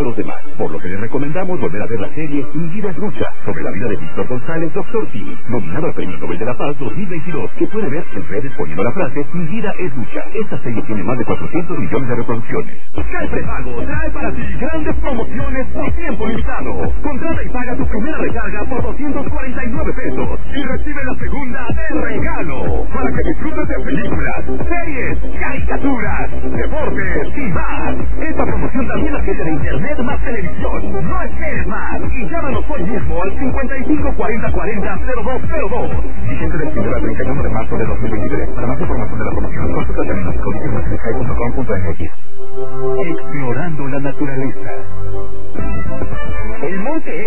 los demás, por lo que les recomendamos volver a ver la serie Mi vida es lucha, sobre la vida de Víctor González, Dr. T, nominado al Premio Nobel de la Paz 2022, que puede ver en redes poniendo la frase Mi vida es lucha. Esta serie tiene más de 400 millones de reproducciones. El prepago trae para ti grandes promociones por tiempo limitado. Contrata y paga tu primera recarga por 249 pesos y recibe la segunda de regalo, para que disfrutes de películas, series, caricaturas, deportes y más. Esta promoción también la tiene de internet más televisión. No esperes más y llámanos hoy mismo al 55 40 40 0202. Vigente del 1 al 31 de marzo de 2023. Para más información de la promoción, consulta términos y condiciones en sky.com.mx. Explorando la naturaleza. El monte